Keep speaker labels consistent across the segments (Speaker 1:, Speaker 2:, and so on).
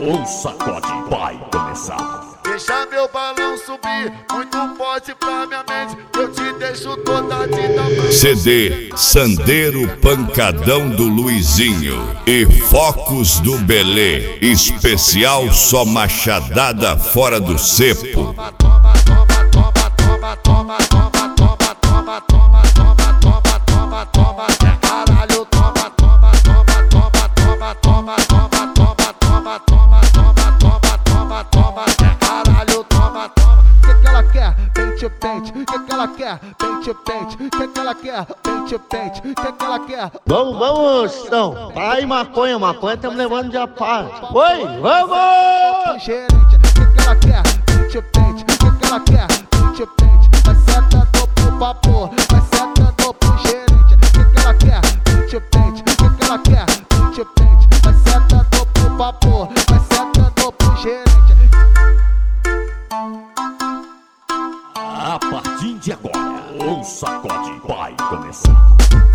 Speaker 1: O sacode vai começar.
Speaker 2: Deixa meu balão subir, muito forte pra minha mente. Eu te deixo toda tinta.
Speaker 3: CD Sandeiro Pancadão do Luizinho e Focos do Belê. Especial só machadada fora do cepo.
Speaker 4: Vamos, então. Para aí, maconha estamos levando de a parte. Oi, vamos!
Speaker 2: Gerente, que ela quer? Pente, pente, que ela quer? Pente, pente, vai sentando pro papo, vai sentando pro gerente, que ela quer? Pente, pente, que ela quer? Pente, pente, vai sentando pro papo, vai sentando pro gerente.
Speaker 1: A partir de agora, o sacode vai começar.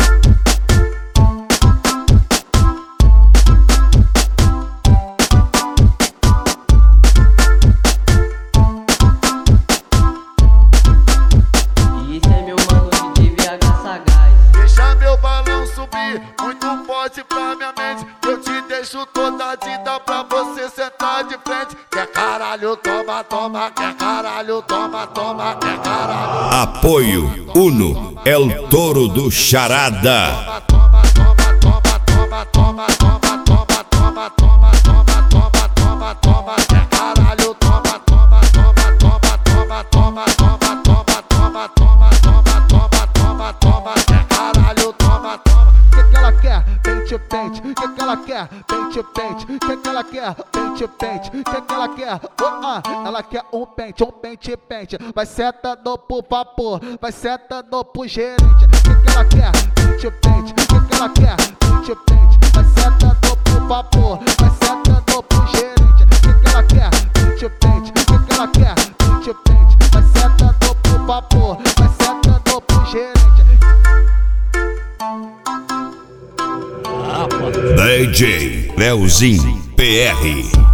Speaker 2: Muito forte pra minha mente, eu te deixo toda tinta pra você sentar de frente. Quer caralho, toma, toma, quer caralho, toma, toma, quer caralho.
Speaker 3: Apoio Uno, El Toro do Charada.
Speaker 2: Toma, toma, toma, toma, toma, toma, toma, toma, toma, toma, toma, toma, toma, quer caralho, toma, toma, toma, toma, toma, toma, toma, toma, toma, toma, toma, toma, toma, toma, quer caralho, toma, toma. Que ela quer? Pente, pente, que ela quer? Pente, pente, que ela quer? Pente, pente, que ela quer? Ela quer um pente, pente. Vai sentando pro papo, vai sentando pro gerente. Que ela quer? Pente, pente, que ela quer? Pente, pente, vai sentando pro papo, vai sentando pro gerente. Que ela quer? Pente, pente, que ela quer? Pente, pente, vai sentando pro papo, vai sentando pro gerente.
Speaker 3: DJ Leozinho PR.